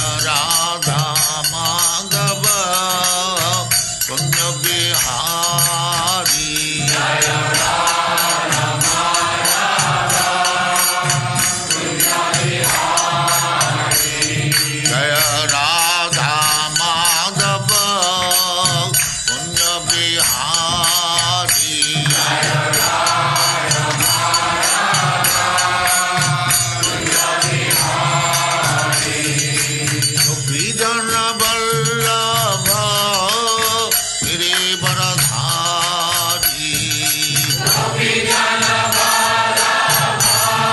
राधा माधव कुंज बिहारी जय राधा माधव कुंज बिहारी जय राधा माधव कुंज बिहारी जय राधा माधव कुंज बिहारी गोपीजन वल्लभ गिरिवरधारी गोपीजन वल्लभ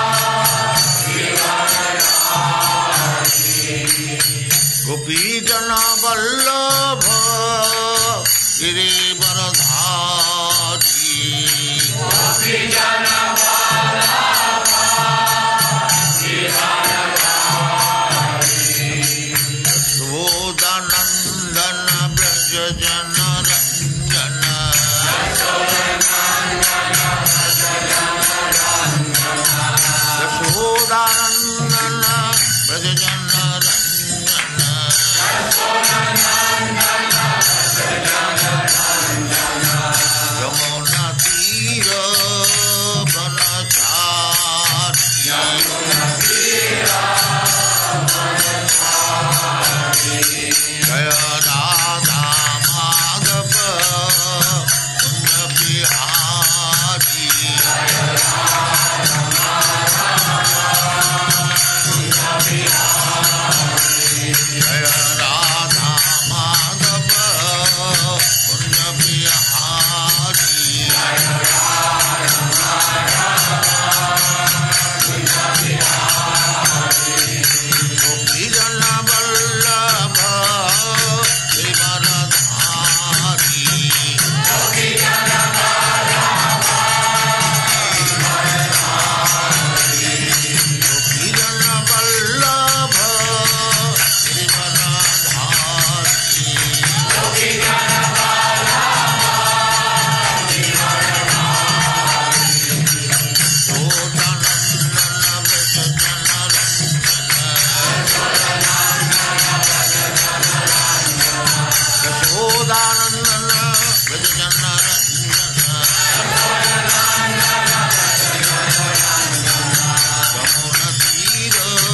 गिरिवरधारी गोपीजन वल्लभ गिरिवरधारी गोपीजन वल्लभ गिरिवरधारी यशोदानंदन ब्रज जन रंजन यशोदानंदन ब्रज जन रंजन यमुना तीर बनचारी जय राधा माधव कुंज बिहारी जय राधा माधव कुंज बिहारी गोपीजन वल्लभ गिरिवरधारी गोपीजन वल्लभ गिरिवरधारी यशोदानंदन ब्रज जन यमुना तीर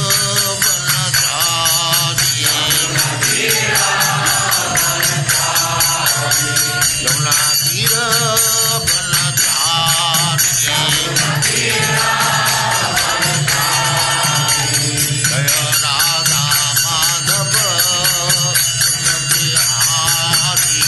बनचारी यमुना तीर बनचारी जय राधा माधव कुंज बिहारी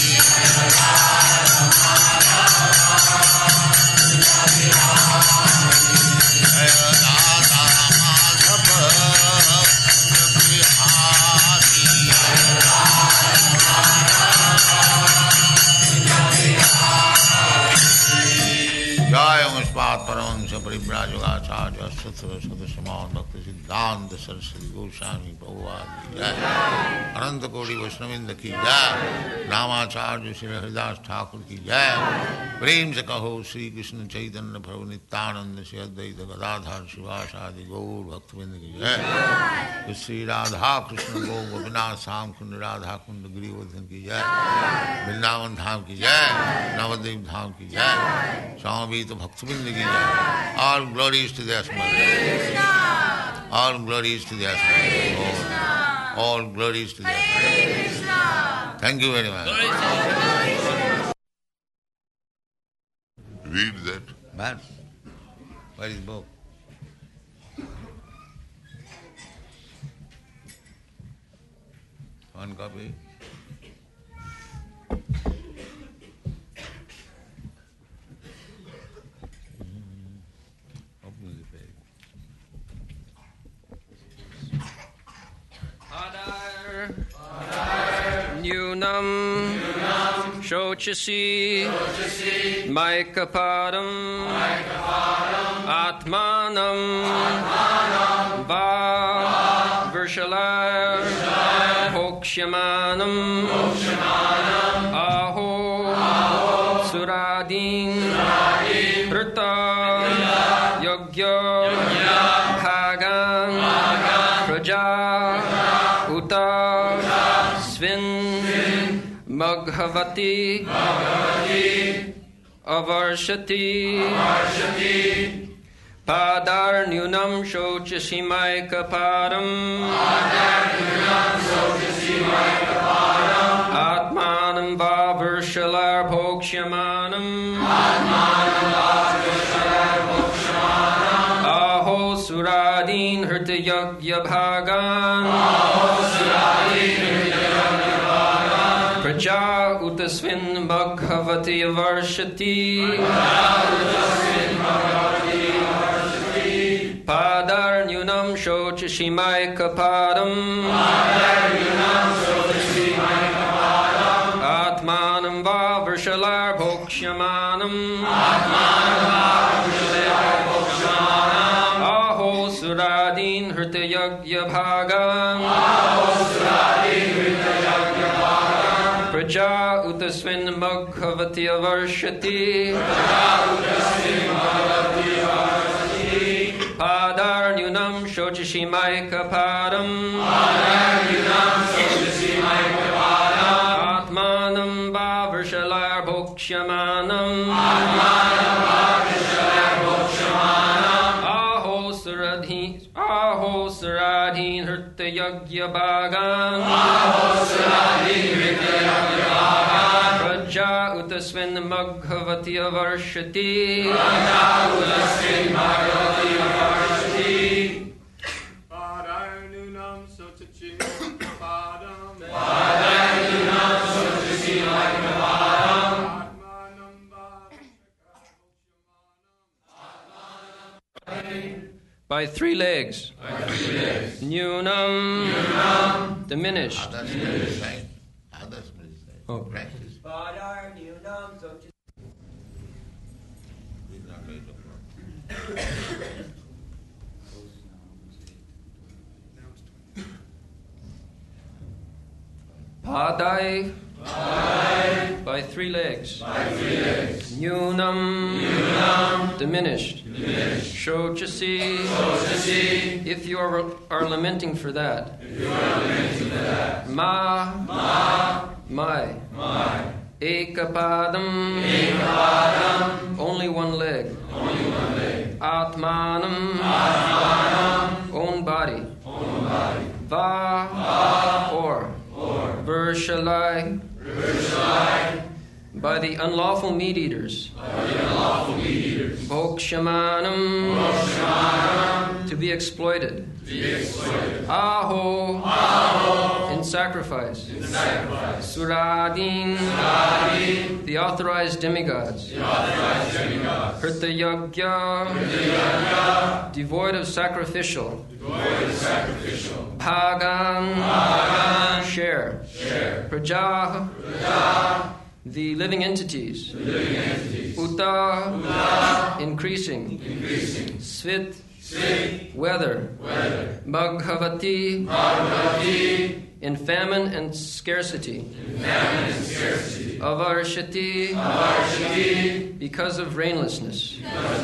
जय राधा माधव कुंज बिहारी जय मुष्पात परमहंस परिव्राजकाचार्य सदस्यमान भक्त सिद्धांत सरस्वती गोस्वामी प्रभुपाद जय अनंत कोटि वैष्णविंद की जय रामाचार्य श्री हरिदास ठाकुर की जय प्रेम से कहो श्री कृष्ण चैतन्य प्रभु नित्यानंद श्री अद्वैत गदाधर शिवासादि गौर भक्तविंद की जय श्री राधा कृष्ण गौ गोपीनाथ श्याम कुंड राधा कुंड गिरिवर्धन की जय वृंदावन धाम की जय नवद्वीप धाम की जय स्वामी तो भक्तविंद की जय ऑल ग्लोरीज टू देयर स्मरण ऑल ग्लोरीज टू देयर स्मरण ऑल ग्लोरीज टू देयर स्मरण thank you very much read that man where is book one copy Nyunam Shochasi Maikaparam Atmanam Va Vishalaya Hokshamanam Aho Suradin Prita Yogya Bhagan Praja Uta Puja Svin Maghavati Avarshati Padar Nyunam Shochasimaika Padam Atmanam Vavershalar Bhokshamanam Aho Suradin Hirtayagya Bhagan Praja Utasvin Bhagavati Avarshati Padar Nyunam Shochasimaika Padam Atmanam Vavershalar Bhokshamanam Aho Suradin Hirtayagya Bhagan Praja Utasvin Bhagavati Avarshati Padar Nyunam Shochasimaika Padam Atmanam Vavershalar Bhokshamanam Aho Suradhin Hirtayagya Bhagan Praja Utasvin Bhagavati Avarshati Padar Nyunam Shochasimaika Padam By three legs. Nyunam. Diminished. Others will decide. Others will decide. Oh. Practice. Padar Nyunam Shochasimaika Is not going to grow. Padai. By three legs. Nyunam. Diminished. Shochasi. If you are lamenting for that. Ma. My. Ekapadam. Only one leg. Atmanam. Own body. Va. Or. Vershalai. By the unlawful meat-eaters. Bhokshamanam. To be exploited. Aho. In sacrifice. Suradin. The authorized demigods. Hirtayagya. Devoid of sacrificial. Bhagan. Share. Praja. The living entities. Uta. Increasing. Svit. Weather. Bhagavati. In famine and scarcity. Avarshati. Because of rainlessness.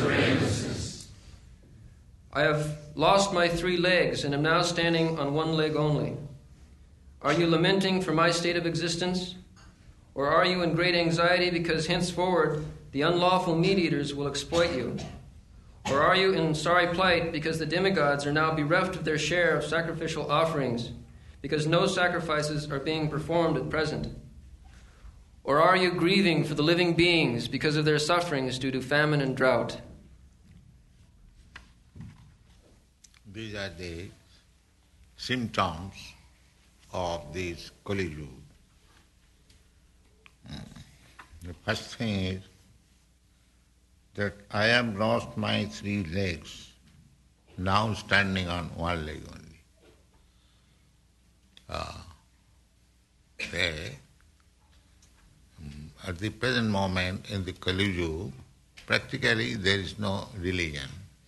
I have lost my three legs and am now standing on one leg only. Are you lamenting for my state of existence? Or are you in great anxiety because henceforward the unlawful meat-eaters will exploit you? Or are you in sorry plight because the demigods are now bereft of their share of sacrificial offerings, because no sacrifices are being performed at present? Or are you grieving for the living beings because of their sufferings due to famine and drought? These are the symptoms of this Kali Yuga. The first thing is that I have lost my three legs, now standing on one leg only. At the present moment in the Kali Yuga, practically there is no religion.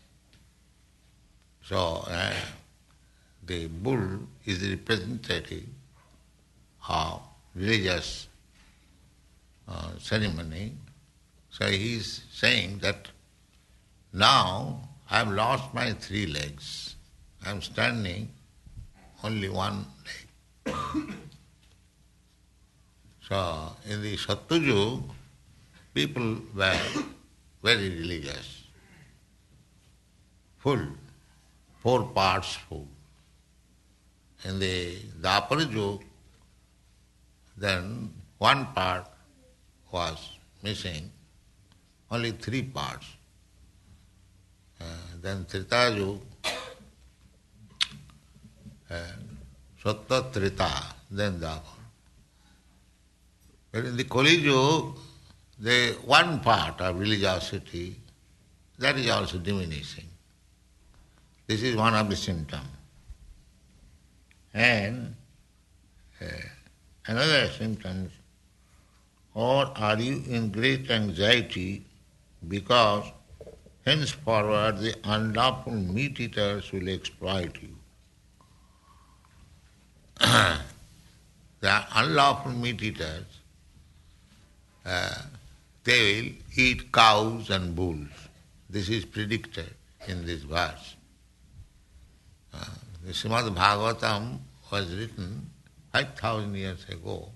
So the bull is the representative of religious ceremony. So he is saying that now I have lost my three legs. I am standing only one leg. So, in the Satyajug, people were very religious, full, 4 parts full. In the Dwapara Yuga, then 1 part was missing, only 3 parts. Then Treta Yuga, Sattva Treta, then Dwapara. But in the Kali Yuga, the 1 part of religiosity, that is also diminishing. This is one of the symptoms. And another symptom, or are you in great anxiety because henceforward the unlawful meat eaters will exploit you? The unlawful meat eaters, they will eat cows and bulls. This is predicted in this verse. The Srimad Bhagavatam was written 5,000 years ago.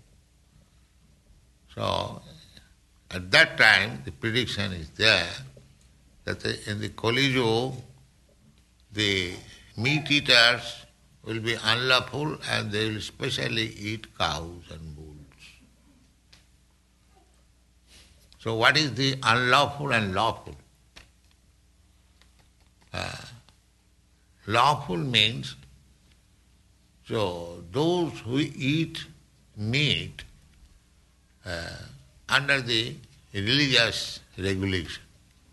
So, at that time, the prediction is there that in the Kali Yuga, the meat eaters will be unlawful and they will especially eat cows and bulls. So what is the unlawful and lawful? Lawful means, so those who eat meat under the religious regulation,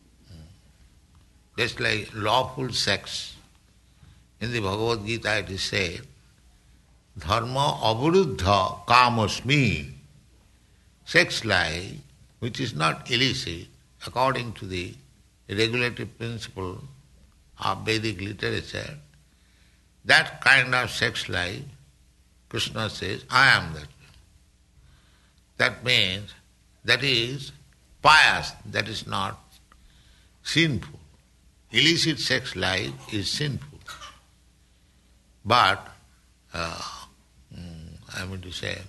just like lawful sex. In the Bhagavad Gita it is said, dharma avaruddha kamasmi, sex life which is not illicit according to the regulative principle of Vedic literature, that kind of sex life, Krishna says, I am that. That means, that is pious, that is not sinful. Illicit sex life is sinful. But, I mean to say,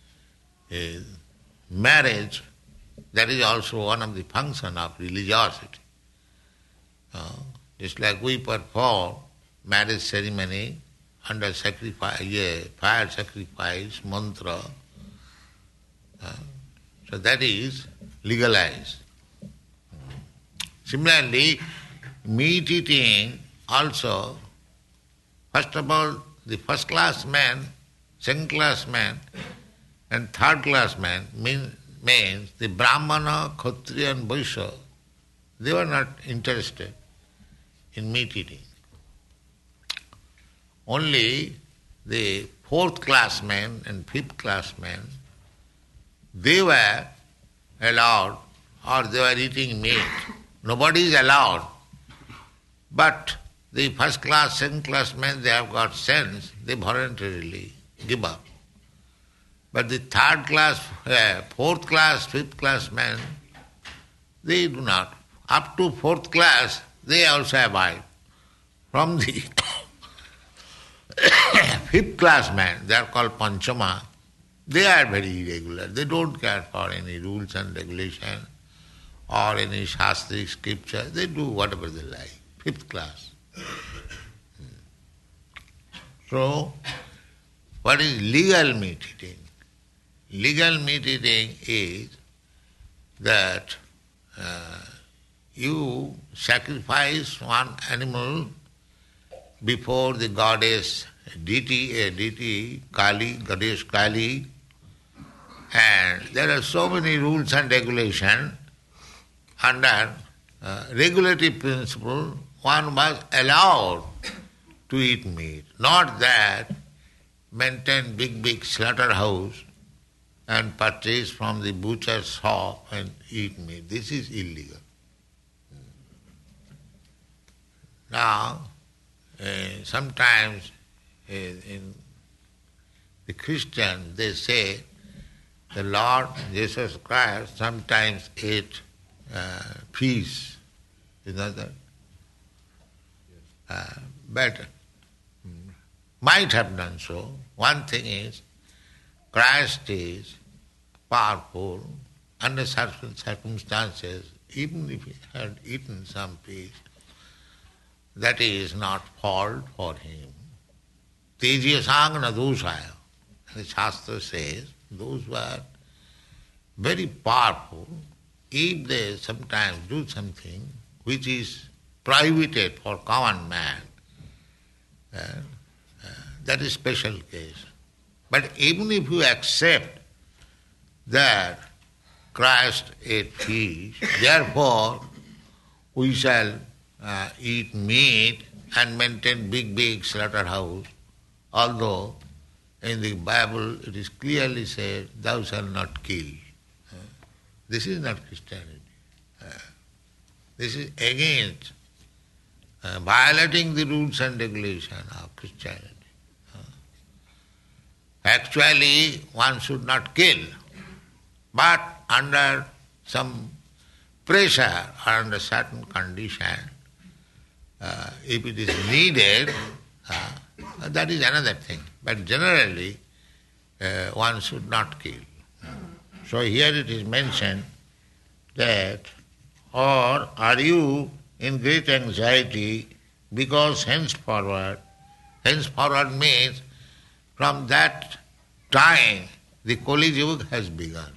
marriage, that is also one of the functions of religiosity. Just like we perform marriage ceremony under sacrifice, fire sacrifice, mantra, so that is legalized. Similarly, meat eating also, first of all, the first class man, second class man, and third class man means the Brahmana, Kshatriya and Vaishya, they were not interested in meat eating. Only the 4th class men and 5th class men, they were allowed, or they were eating meat. Nobody is allowed. But the first class, second class men, they have got sense, they voluntarily give up. But the 3rd class, 4th class, 5th class men, they do not. Up to 4th class, they also abide. From the 5th class men, they are called Panchama, they are very irregular. They don't care for any rules and regulation or any Shastric scripture. They do whatever they like. 5th class. So, what is legal meat eating? Legal meat eating is that you sacrifice one animal before the goddess deity Kali, goddess Kali, and there are so many rules and regulations. Under regulative principle, one was allowed to eat meat. Not that maintain big slaughterhouse and purchase from the butcher's shop and eat meat. This is illegal. Now, sometimes in the Christian, they say the Lord Jesus Christ sometimes ate fish. Is not that? But might have done so. One thing is, Christ is powerful under certain circumstances. Even if he had eaten some fish, that is not fault for him. Tejiya sangana dosaya. The Shastra says, those who are very powerful, if they sometimes do something which is prohibited for common man, that is special case. But even if you accept that Christ ate fish, therefore we shall eat meat and maintain big slaughterhouse, although in the Bible it is clearly said, thou shalt not kill. This is not Christianity. This is against violating the rules and regulations of Christianity. Actually, one should not kill, but under some pressure or under certain condition, if it is needed, that is another thing. But generally, one should not kill. So here it is mentioned that, or are you in great anxiety because henceforward means from that time the Kali Yuga has begun.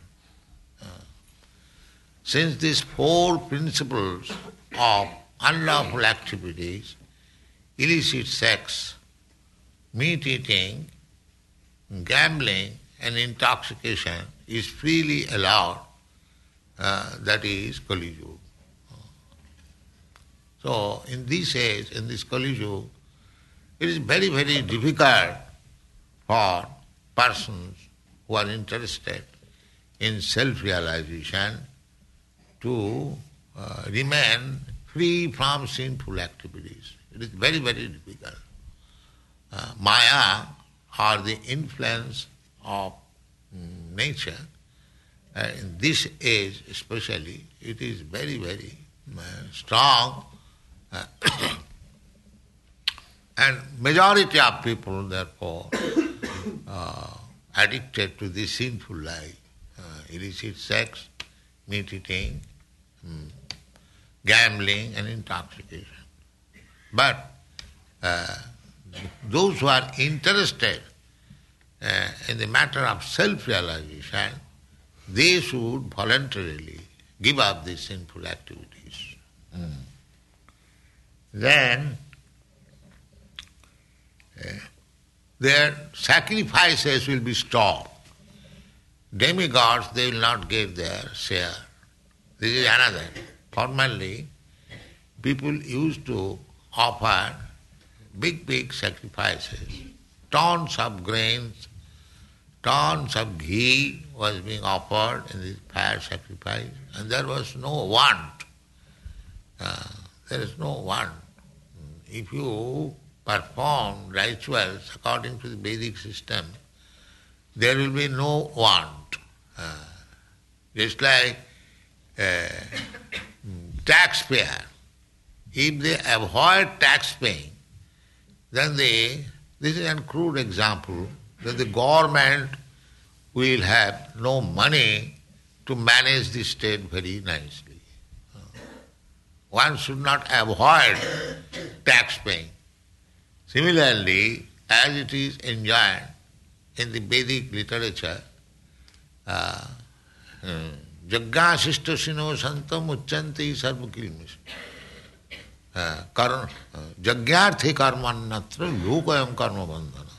Since these four principles of unlawful activities, illicit sex, meat eating, gambling and intoxication is freely allowed, that is Kali Yuga. So in this age, in this Kali Yuga, it is very difficult for persons who are interested in self-realization to remain free from sinful activities. It is very difficult. Maya, or the influence of nature, in this age especially, it is very strong. And majority of people, therefore, addicted to this sinful life, illicit sex, meat eating, gambling and intoxication. But those who are interested in the matter of self-realization, they should voluntarily give up these sinful activities. Then their sacrifices will be stopped. Demigods, they will not give their share. This is another. Formerly, people used to offer big sacrifices. Tons of grains, tons of ghee was being offered in this fire sacrifice, and there was no want. There is no want. If you perform rituals according to the Vedic system, there will be no want. Just like taxpayer, if they avoid tax paying, then this is a crude example, that the government will have no money to manage the state very nicely. One should not avoid tax paying. Similarly, as it is enjoined in the Vedic literature, Jagga Shistasino Santam Uchanti Sarvakilmis. Jagyarthi karmannatra lokayam karma bandhana.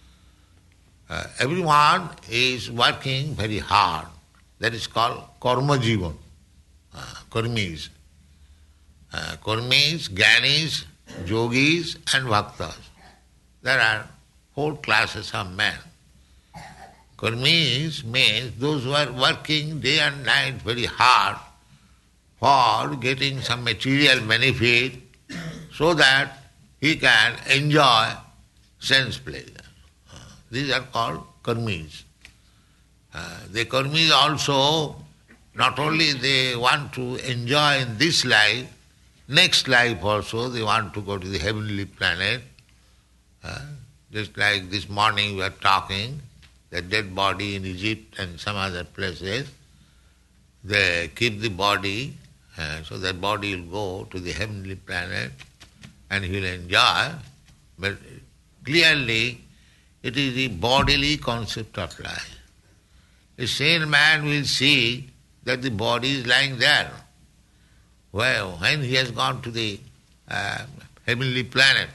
Everyone is working very hard. That is called karma jivan. Karmis. Karmis, Gyanis, Yogis and Bhaktas. There are 4 classes of men. Karmis means those who are working day and night very hard for getting some material benefit so that he can enjoy sense pleasure. These are called karmis. The karmis also, not only they want to enjoy in this life, next life also they want to go to the heavenly planet. Just like this morning we are talking, the dead body in Egypt and some other places, they keep the body, so that body will go to the heavenly planet and he will enjoy. But clearly, it is the bodily concept of life. A sane man will see that the body is lying there. Well, when he has gone to the heavenly planet,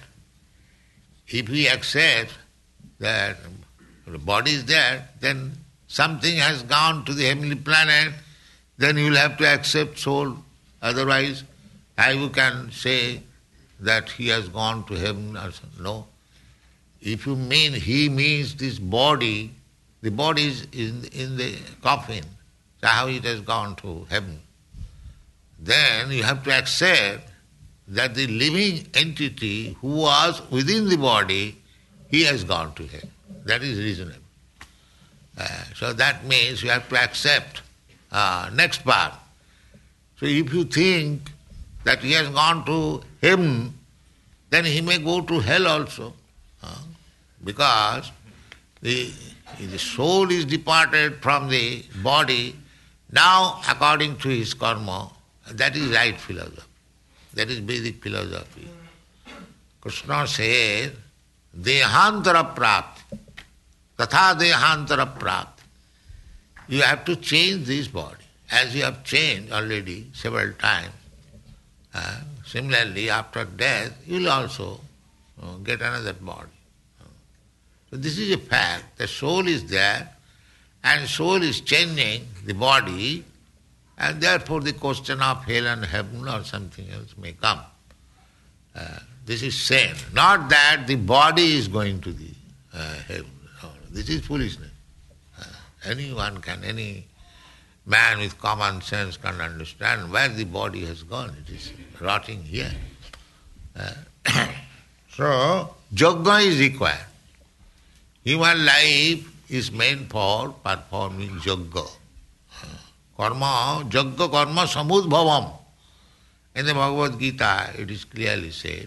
if he accepts that the body is there, then something has gone to the heavenly planet, then you will have to accept soul. Otherwise, how you can say that he has gone to heaven or something? No. If you mean he means this body, the body is in the coffin. So how it has gone to heaven? Then you have to accept that the living entity who was within the body, he has gone to heaven. That is reasonable. So that means you have to accept next part. So if you think that he has gone to heaven, then he may go to hell also. Because the soul is departed from the body, now according to his karma, that is right philosophy. That is Vedic philosophy. Krishna says, Dehantara prapti, tatha dehantara prapti. You have to change this body, as you have changed already several times. Similarly, after death, you will also get another body. So this is a fact. The soul is there, and soul is changing the body, and therefore the question of hell and heaven or something else may come. This is sane. Not that the body is going to the heaven. No, this is foolishness. Anyone can, any man with common sense can understand where the body has gone. It is rotting here. So, yajna is required. Human life is made for performing yajna. Karma, yajna karma samudbhavam. In the Bhagavad Gita, it is clearly said,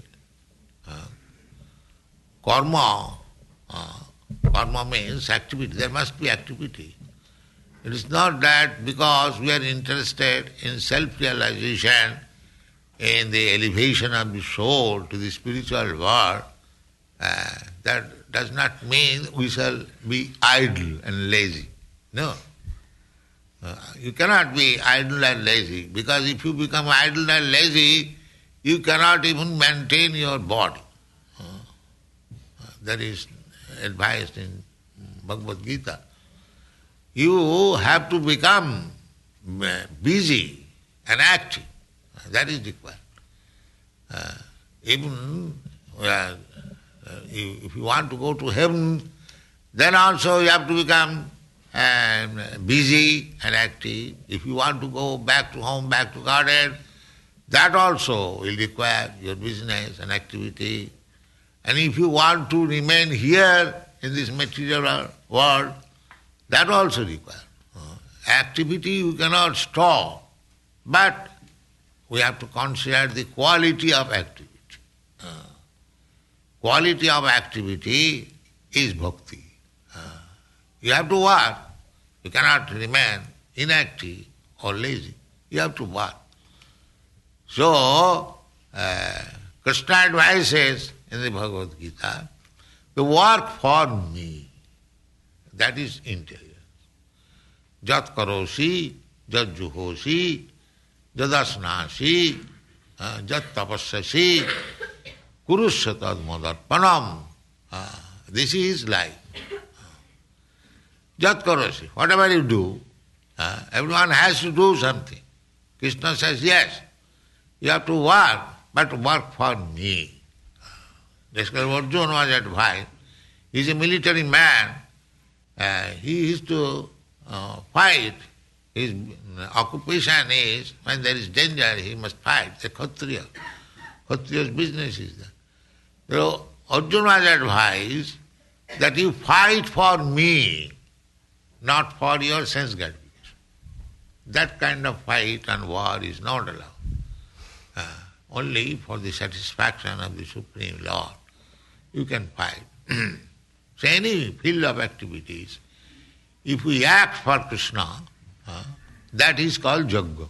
karma means activity. There must be activity. It is not that because we are interested in self-realization, in the elevation of the soul to the spiritual world, that does not mean we shall be idle and lazy. No. You cannot be idle and lazy, because if you become idle and lazy, you cannot even maintain your body. That is advised in Bhagavad Gita. You have to become busy and active. That is required. Even if you want to go to heaven, then also you have to become busy and active. If you want to go back to home, back to garden, that also will require your business and activity. And if you want to remain here in this material world, that also requires. Activity you cannot stop, but we have to consider the quality of activity. Quality of activity is bhakti. You have to work. You cannot remain inactive or lazy. You have to work. So, Krishna advises in the Bhagavad Gita, the work for me. That is intelligence. Jat karosi, jat juhosi, jadasnasi, jat tapassasi, kurusyatad modarpanam. This is life. Jat karosi, whatever you do, everyone has to do something. Krishna says, yes, you have to work, but work for me. Just because Arjuna was advised, he is a military man, he used to fight. His occupation is, when there is danger, he must fight. The Kshatriya. Kshatriya's business is that. So Arjuna was advised that you fight for me, not for your sense gratification. That kind of fight and war is not allowed. Only for the satisfaction of the Supreme Lord you can fight. So any field of activities, if we act for Krishna, that is called Yajna.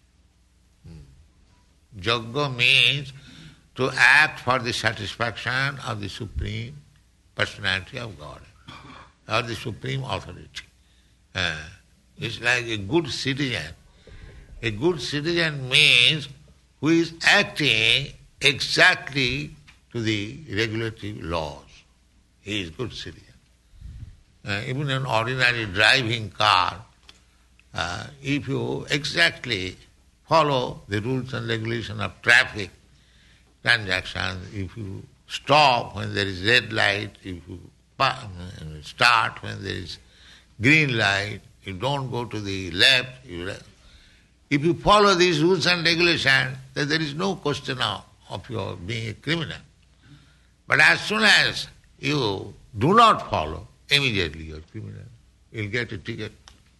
Yajna means to act for the satisfaction of the Supreme Personality of God, or the Supreme Authority. It's like a good citizen. A good citizen means who is acting exactly to the regulatory laws. He is good citizen. Even an ordinary driving car, if you exactly follow the rules and regulations of traffic transactions, if you stop when there is red light, if you start when there is green light, you don't go to the left, if you follow these rules and regulations, then there is no question of your being a criminal. But as soon as you do not follow, immediately you are criminal. You will get a ticket.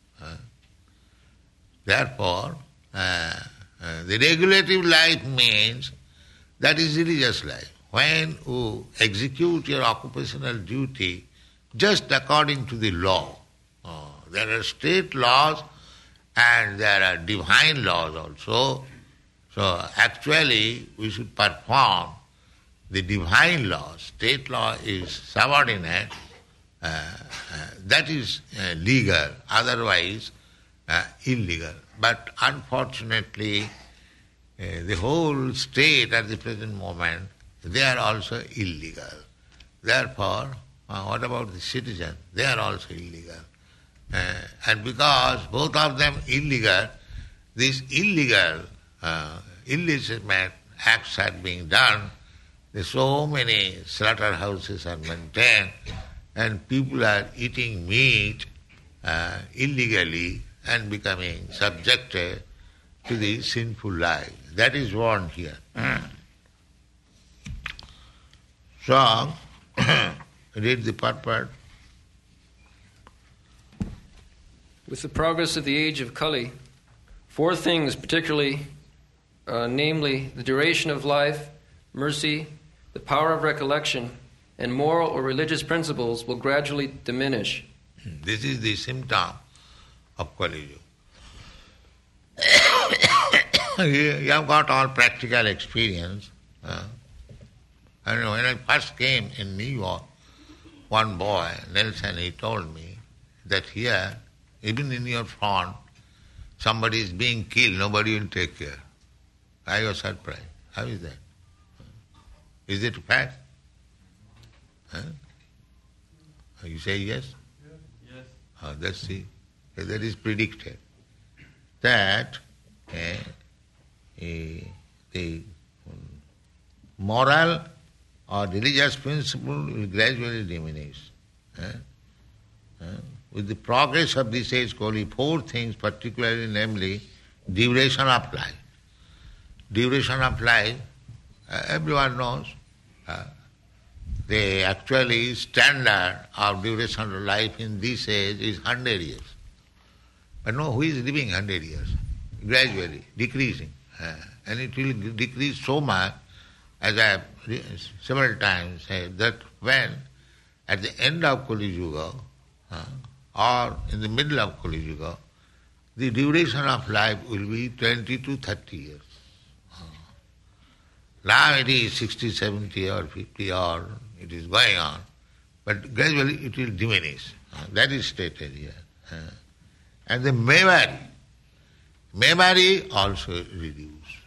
Therefore, the regulative life means that is religious life. When you execute your occupational duty just according to the law, there are state laws and there are divine laws also. So actually we should perform the divine law. State law is subordinate. That is legal, otherwise illegal. But unfortunately, the whole state at the present moment, they are also illegal. Therefore, what about the citizen? They are also illegal. And because both of them illegal, these illegal, illegitimate acts are being done. There's so many slaughterhouses are maintained, and people are eating meat illegally and becoming subjected to the sinful life. That is warned here. So, read the purport. With the progress of the age of Kali, four things particularly, namely the duration of life, mercy, the power of recollection, and moral or religious principles will gradually diminish. This is the symptom of Kali Yuga. You have got all practical experience. I know when I first came in New York, one boy, Nelson, he told me that here, even in your front, somebody is being killed, nobody will take care. I was surprised. How is that? Is it a fact? You say yes? Yes. That's it. That is predicted. That the moral or religious principle will gradually diminish. With the progress of this age, Kali, four things particularly, namely duration of life. Duration of life, everyone knows. The actually standard of duration of life in this age is 100 years. But no, who is living 100 years? Gradually, decreasing. And it will decrease so much, as I have several times said, that when at the end of Kali Yuga, or in the middle of Kali Yuga, the duration of life will be 20 to 30 years. Now it is 60, 70 or 50 or it is going on, but gradually it will diminish. That is stated here. And the memory also reduce.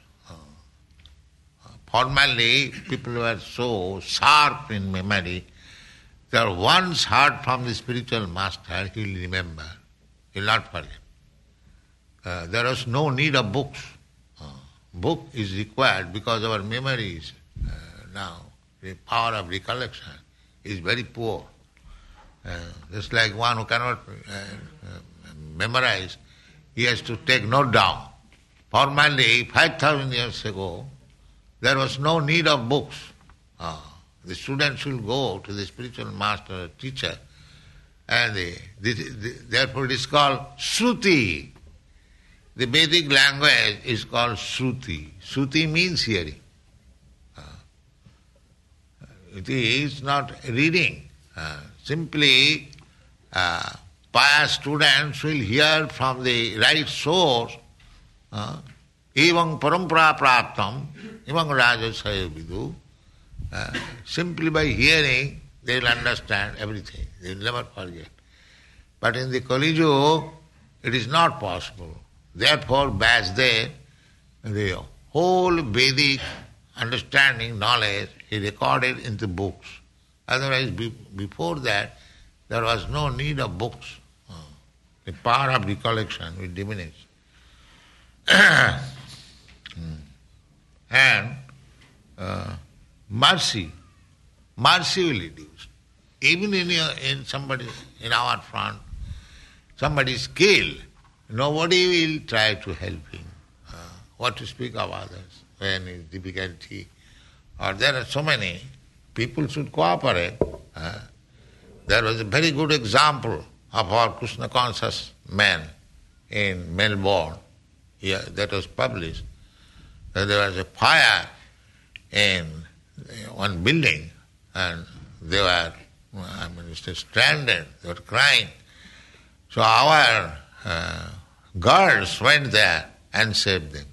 Formerly, people were so sharp in memory that once heard from the spiritual master, he will remember, he will not forget. There was no need of books. Book is required because our memory is now, the power of recollection is very poor. Just like one who cannot memorize, he has to take note down. Formerly, 5,000 years ago, there was no need of books. The students will go to the spiritual master, teacher, and therefore it is called Shruti. The Vedic language is called Shruti. Shruti means hearing. it is not reading. Simply, pious students will hear from the right source. Evang parampara praptam, evang rajasaya vidu. Simply by hearing, they will understand everything. They will never forget. But in the Kali Yuga, it is not possible. Therefore, Vyasdev, the whole Vedic understanding, knowledge, he recorded in the books. Otherwise, before that, there was no need of books. The power of recollection will diminish. And mercy will reduce. Even in our front, somebody is killed, nobody will try to help him. What to speak of others when is difficulty? Or there are so many, people should cooperate. There was a very good example of our Krishna conscious man in Melbourne. Here, that was published. That there was a fire in one building and they were, stranded, they were crying. So our girls went there and saved them.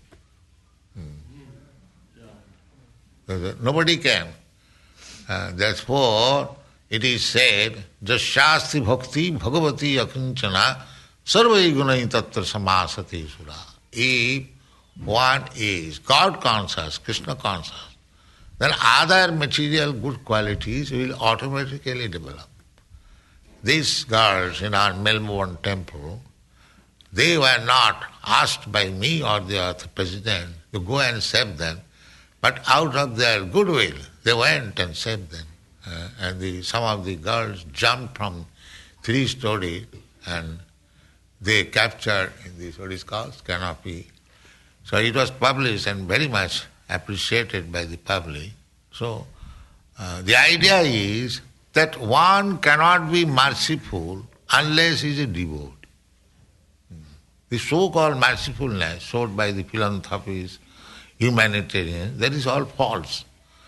Nobody came. Therefore, it is said, Jasyasti bhakti bhagavati akinchana sarvai gunai tatra samasati sura. If one is God conscious, Krishna conscious, then other material good qualities will automatically develop. These girls in our Melbourne temple, they were not asked by me or the other president to go and save them, but out of their goodwill, they went and saved them. And some of the girls jumped from 3 stories and they captured in this, what is called, canopy. So it was published and very much appreciated by the public. So the idea is that one cannot be merciful unless he is a devotee. The so-called mercifulness showed by the philanthropists, humanitarians, that is all false.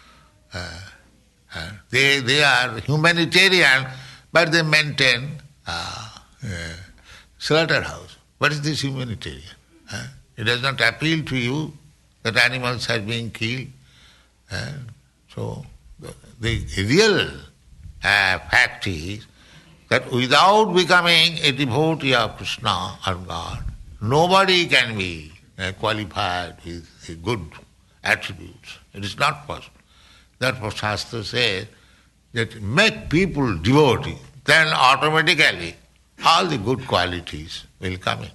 They are humanitarian, but they maintain slaughterhouse. What is this humanitarian? It does not appeal to you that animals are being killed. So the real fact is that without becoming a devotee of Krishna or God, nobody can be qualified with good attributes. It is not possible. Therefore Shastra says that make people devotee, then automatically all the good qualities will come in.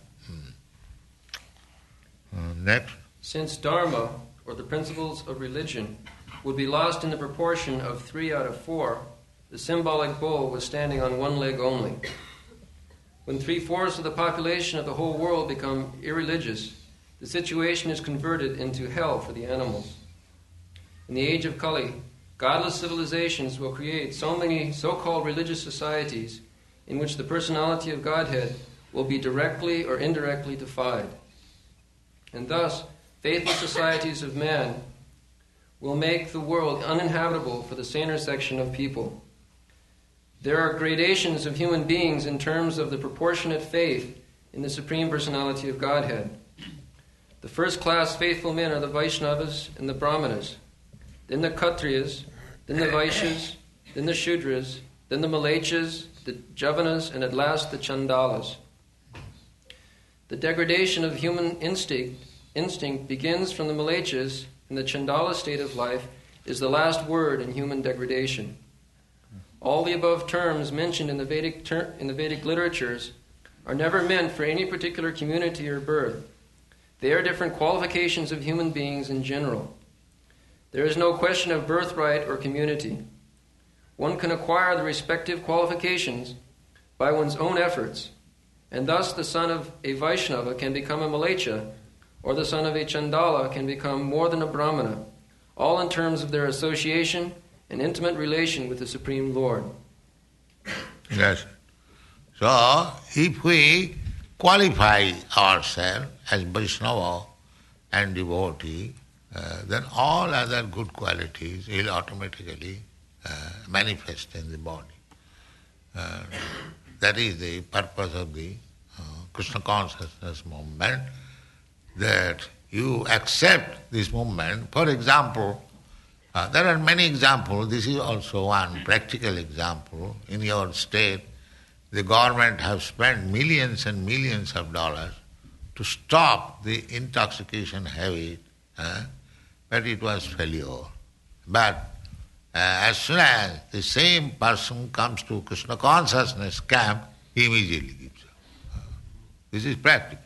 Next. Since Dharma, or the principles of religion, would be lost in the proportion of 3 out of 4, the symbolic bull was standing on 1 leg only. When 3/4 of the population of the whole world become irreligious, the situation is converted into hell for the animals. In the age of Kali, godless civilizations will create so many so-called religious societies in which the personality of Godhead will be directly or indirectly defied. And thus, faithful societies of man will make the world uninhabitable for the saner section of people. There are gradations of human beings in terms of the proportionate faith in the Supreme Personality of Godhead. The first-class faithful men are the Vaishnavas and the Brahmanas, then the Kshatriyas, then the Vaishyas, then the Shudras, then the Malechas, the Javanas, and at last the Chandalas. The degradation of human instinct begins from the Malechas, and the Chandala state of life is the last word in human degradation. All the above terms mentioned in the Vedic literatures are never meant for any particular community or birth. They are different qualifications of human beings in general. There is no question of birthright or community. One can acquire the respective qualifications by one's own efforts, and thus the son of a Vaishnava can become a Malecha, or the son of a Chandala can become more than a Brahmana, all in terms of their association and intimate relation with the Supreme Lord. Yes. So, if we qualify ourselves as Vaishnava and devotee, then all other good qualities will automatically manifest in the body. That is the purpose of the Krishna consciousness movement, that you accept this movement. For example, there are many examples. This is also one practical example. In your state, the government have spent millions and millions of dollars to stop the intoxication habit, but it was failure. But as soon as the same person comes to Krishna consciousness camp, he immediately gives up. This is practical.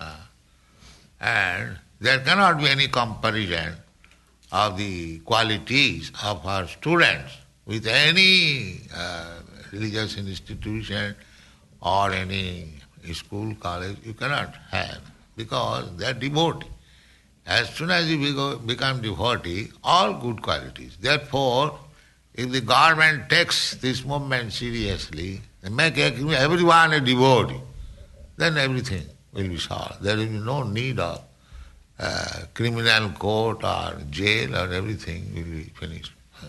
And there cannot be any comparison of the qualities of our students with any religious institution or any school, college. You cannot have, because they are devotee. As soon as you become devotee, all good qualities. Therefore, if the government takes this movement seriously, and make everyone a devotee, then everything will be solved. There will be no need of criminal court or jail, or everything will be finished.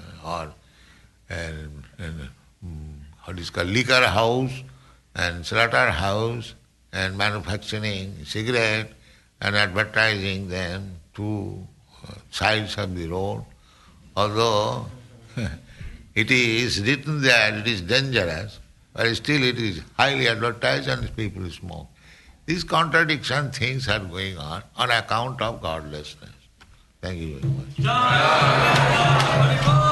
What is called liquor house and slaughter house and manufacturing cigarette and advertising them to sides of the road. Although it is written that it is dangerous, but still it is highly advertised and people smoke. These contradiction things are going on account of godlessness. Thank you very much.